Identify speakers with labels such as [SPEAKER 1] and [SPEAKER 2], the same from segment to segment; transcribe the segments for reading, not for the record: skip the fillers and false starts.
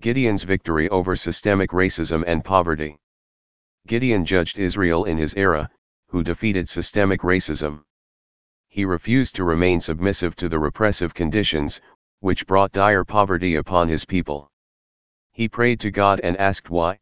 [SPEAKER 1] Gideon's victory over systemic racism and poverty. Gideon judged Israel in his era, who defeated systemic racism. He refused to remain submissive to the repressive conditions, which brought dire poverty upon his people. He prayed to God and asked why.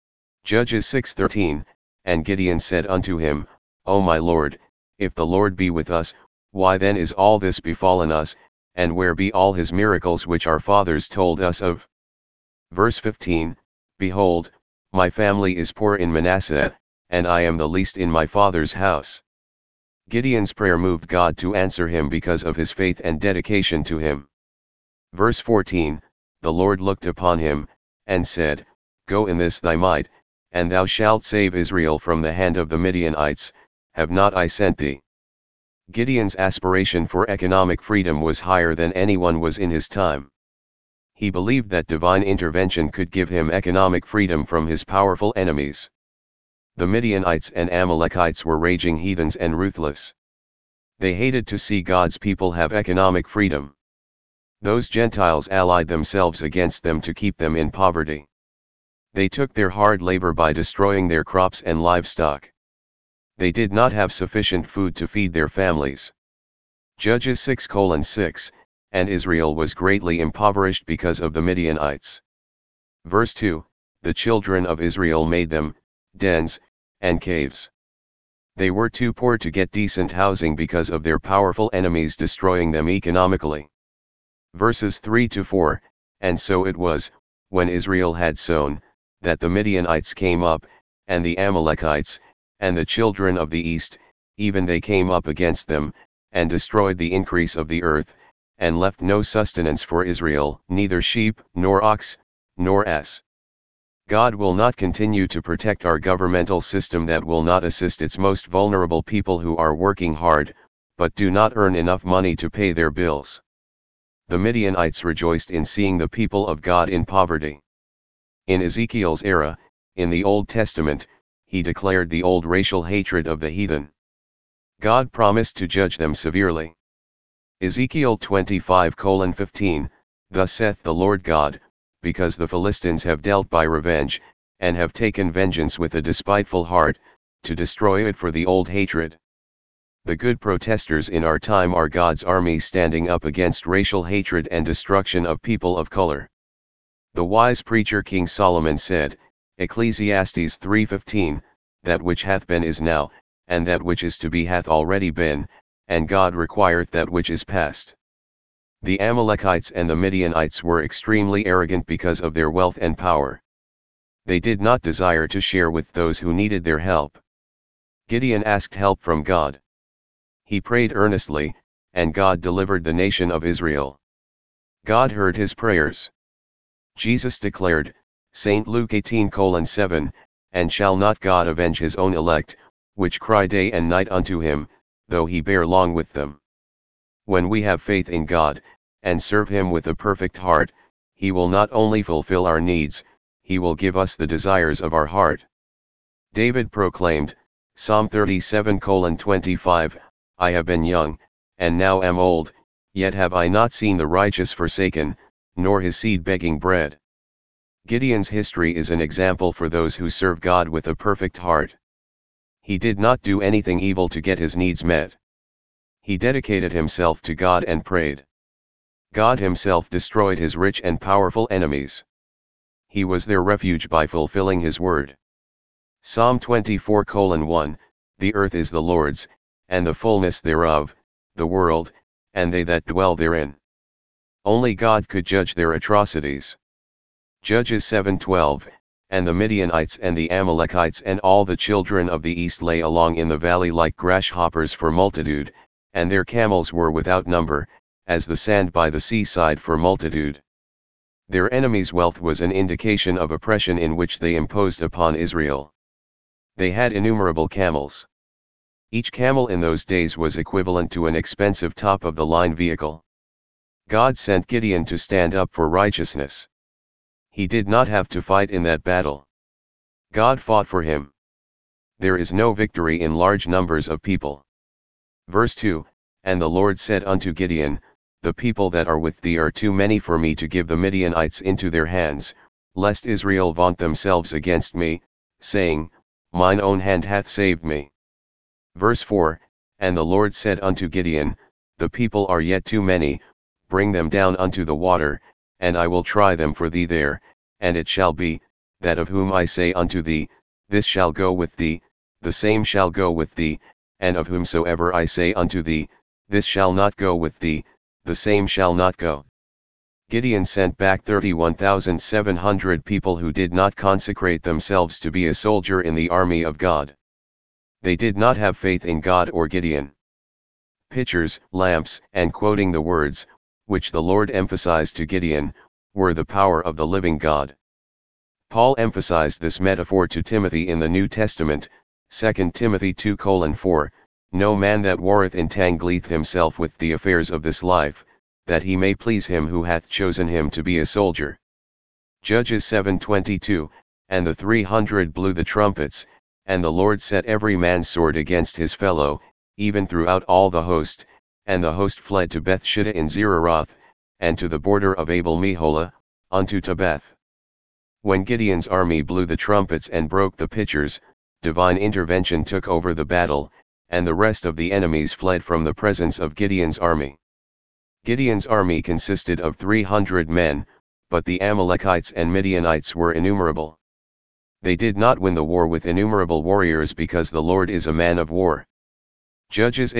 [SPEAKER 1] Judges 6:13, and Gideon said unto him, O my Lord, if the Lord be with us, why then is all this befallen us, and where be all his miracles which our fathers told us of? Verse 15, Behold, my family is poor in Manasseh, and I am the least in my father's house. Gideon's prayer moved God to answer him because of his faith and dedication to him. Verse 14, The Lord looked upon him, and said, Go in this thy might, and thou shalt save Israel from the hand of the Midianites, have not I sent thee? Gideon's aspiration for economic freedom was higher than anyone was in his time. He believed that divine intervention could give him economic freedom from his powerful enemies. The Midianites and Amalekites were raging heathens and ruthless. They hated to see God's people have economic freedom. Those Gentiles allied themselves against them to keep them in poverty. They took their hard labor by destroying their crops and livestock. They did not have sufficient food to feed their families. Judges 6:6, and Israel was greatly impoverished because of the Midianites. Verse 2, The children of Israel made them dens and caves. They were too poor to get decent housing because of their powerful enemies destroying them economically. Verses 3-4, And so it was, when Israel had sown, that the Midianites came up, and the Amalekites, and the children of the east, even they came up against them, and destroyed the increase of the earth, and left no sustenance for Israel, neither sheep, nor ox, nor ass. God will not continue to protect our governmental system that will not assist its most vulnerable people who are working hard, but do not earn enough money to pay their bills. The Midianites rejoiced in seeing the people of God in poverty. In Ezekiel's era, in the Old Testament, he declared the old racial hatred of the heathen. God promised to judge them severely. Ezekiel 25:15, Thus saith the Lord God, because the Philistines have dealt by revenge, and have taken vengeance with a despiteful heart, to destroy it for the old hatred. The good protesters in our time are God's army standing up against racial hatred and destruction of people of color. The wise preacher King Solomon said, Ecclesiastes 3:15, That which hath been is now, and that which is to be hath already been, and God requireth that which is past. The Amalekites and the Midianites were extremely arrogant because of their wealth and power. They did not desire to share with those who needed their help. Gideon asked help from God. He prayed earnestly, and God delivered the nation of Israel. God heard his prayers. Jesus declared, St. Luke 18:7, And shall not God avenge his own elect, which cry day and night unto him, though he bear long with them? When we have faith in God, and serve him with a perfect heart, he will not only fulfill our needs, he will give us the desires of our heart. David proclaimed, Psalm 37:25, I have been young, and now am old, yet have I not seen the righteous forsaken, nor his seed begging bread. Gideon's history is an example for those who serve God with a perfect heart. He did not do anything evil to get his needs met. He dedicated himself to God and prayed. God himself destroyed his rich and powerful enemies. He was their refuge by fulfilling his word. Psalm 24:1, The earth is the Lord's, and the fullness thereof, the world, and they that dwell therein. Only God could judge their atrocities. Judges 7:12, And the Midianites and the Amalekites and all the children of the east lay along in the valley like grasshoppers for multitude, and their camels were without number, as the sand by the seaside for multitude. Their enemies' wealth was an indication of oppression in which they imposed upon Israel. They had innumerable camels. Each camel in those days was equivalent to an expensive top-of-the-line vehicle. God sent Gideon to stand up for righteousness. He did not have to fight in that battle. God fought for him. There is no victory in large numbers of people. Verse 2, And the Lord said unto Gideon, The people that are with thee are too many for me to give the Midianites into their hands, lest Israel vaunt themselves against me, saying, Mine own hand hath saved me. Verse 4, And the Lord said unto Gideon, The people are yet too many, bring them down unto the water, and I will try them for thee there, and it shall be, that of whom I say unto thee, This shall go with thee, the same shall go with thee, and of whomsoever I say unto thee, This shall not go with thee, the same shall not go. Gideon sent back 31,700 people who did not consecrate themselves to be a soldier in the army of God. They did not have faith in God or Gideon. Pitchers, lamps, and quoting the words, which the Lord emphasized to Gideon, were the power of the living God. Paul emphasized this metaphor to Timothy in the New Testament, 2 Timothy 2:4, No man that warreth entangleth himself with the affairs of this life, that he may please him who hath chosen him to be a soldier. Judges 7:22, And the 300 blew the trumpets, and the Lord set every man's sword against his fellow, even throughout all the host, and the host fled to Bethshittah in Zeraroth, and to the border of Abel-Meholah, unto Tabeth. When Gideon's army blew the trumpets and broke the pitchers, divine intervention took over the battle, and the rest of the enemies fled from the presence of Gideon's army. Gideon's army consisted of 300 men, but the Amalekites and Midianites were innumerable. They did not win the war with innumerable warriors because the Lord is a man of war. Judges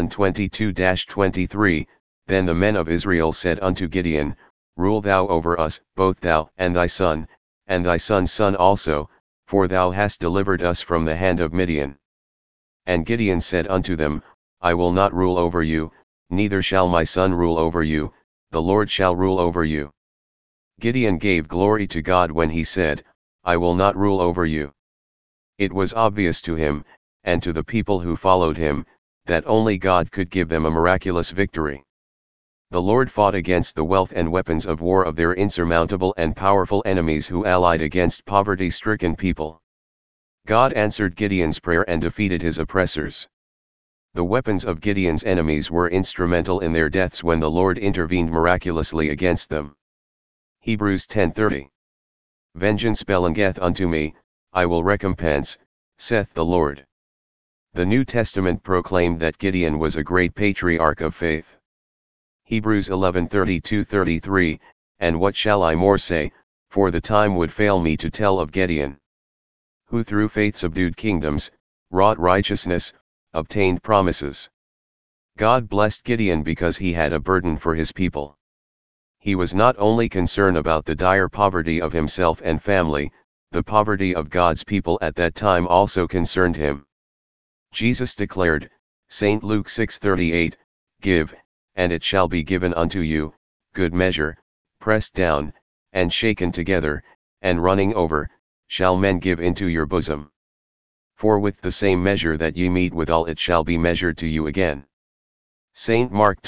[SPEAKER 1] 8:22-23, Then the men of Israel said unto Gideon, Rule thou over us, both thou and thy son's son also, for thou hast delivered us from the hand of Midian. And Gideon said unto them, I will not rule over you, neither shall my son rule over you, the Lord shall rule over you. Gideon gave glory to God when he said, I will not rule over you. It was obvious to him, and to the people who followed him, that only God could give them a miraculous victory. The Lord fought against the wealth and weapons of war of their insurmountable and powerful enemies who allied against poverty-stricken people. God answered Gideon's prayer and defeated his oppressors. The weapons of Gideon's enemies were instrumental in their deaths when the Lord intervened miraculously against them. Hebrews 10:30. Vengeance belongeth unto me, I will recompense, saith the Lord. The New Testament proclaimed that Gideon was a great patriarch of faith. Hebrews 11:32-33, And what shall I more say, for the time would fail me to tell of Gideon, who through faith subdued kingdoms, wrought righteousness, obtained promises. God blessed Gideon because he had a burden for his people. He was not only concerned about the dire poverty of himself and family, the poverty of God's people at that time also concerned him. Jesus declared, St. Luke 6:38, Give, and it shall be given unto you, good measure, pressed down, and shaken together, and running over, shall men give into your bosom. For with the same measure that ye mete withal it shall be measured to you again. St. Mark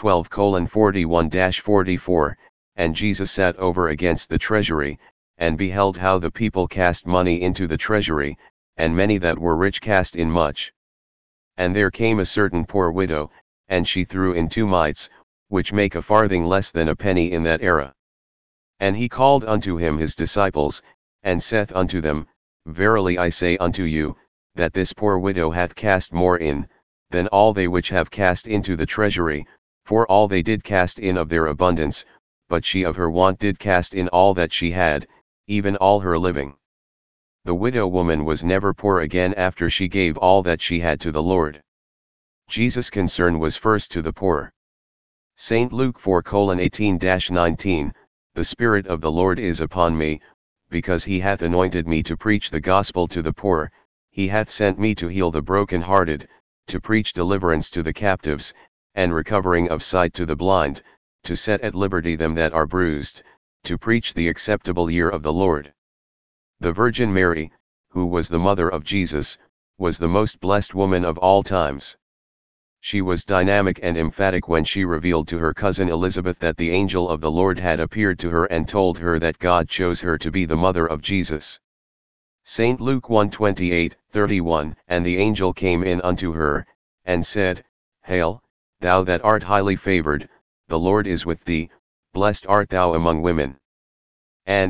[SPEAKER 1] 12:41-44, And Jesus sat over against the treasury, and beheld how the people cast money into the treasury, and many that were rich cast in much. And there came a certain poor widow, and she threw in 2 mites, which make a farthing less than a penny in that era. And he called unto him his disciples, and saith unto them, Verily I say unto you, that this poor widow hath cast more in, than all they which have cast into the treasury, for all they did cast in of their abundance, but she of her want did cast in all that she had, even all her living. The widow woman was never poor again after she gave all that she had to the Lord. Jesus' concern was first to the poor. St. Luke 4:18-19, The Spirit of the Lord is upon me, because he hath anointed me to preach the gospel to the poor, he hath sent me to heal the broken-hearted, to preach deliverance to the captives, and recovering of sight to the blind, to set at liberty them that are bruised, to preach the acceptable year of the Lord. The Virgin Mary, who was the mother of Jesus, was the most blessed woman of all times. She was dynamic and emphatic when she revealed to her cousin Elizabeth that the angel of the Lord had appeared to her and told her that God chose her to be the mother of Jesus. St. Luke 1:28-31, And the angel came in unto her, and said, Hail, thou that art highly favored, the Lord is with thee, blessed art thou among women. And,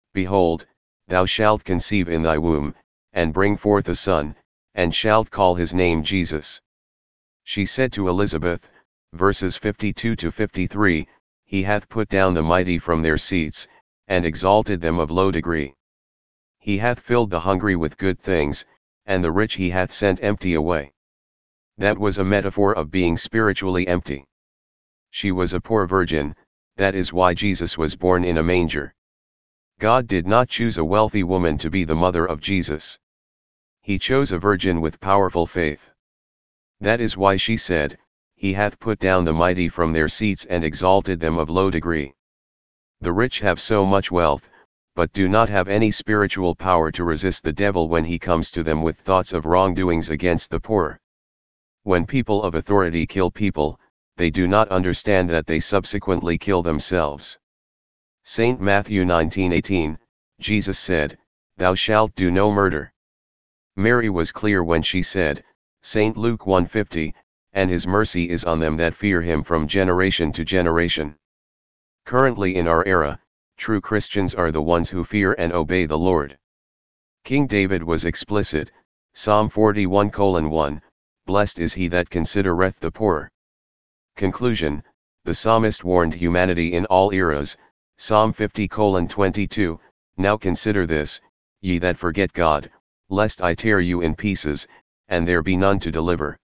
[SPEAKER 1] Behold, thou shalt conceive in thy womb, and bring forth a son, and shalt call his name Jesus. She said to Elizabeth, verses 52-53, He hath put down the mighty from their seats, and exalted them of low degree. He hath filled the hungry with good things, and the rich he hath sent empty away. That was a metaphor of being spiritually empty. She was a poor virgin, that is why Jesus was born in a manger. God did not choose a wealthy woman to be the mother of Jesus. He chose a virgin with powerful faith. That is why she said, He hath put down the mighty from their seats and exalted them of low degree. The rich have so much wealth, but do not have any spiritual power to resist the devil when he comes to them with thoughts of wrongdoings against the poor. When people of authority kill people, they do not understand that they subsequently kill themselves. St. Matthew 19:18, Jesus said, Thou shalt do no murder. Mary was clear when she said, St. Luke 1:50, and his mercy is on them that fear him from generation to generation. Currently in our era, true Christians are the ones who fear and obey the Lord. King David was explicit, Psalm 41:1, Blessed is he that considereth the poor. Conclusion, the psalmist warned humanity in all eras, Psalm 50:22, Now consider this, ye that forget God, lest I tear you in pieces, and there be none to deliver.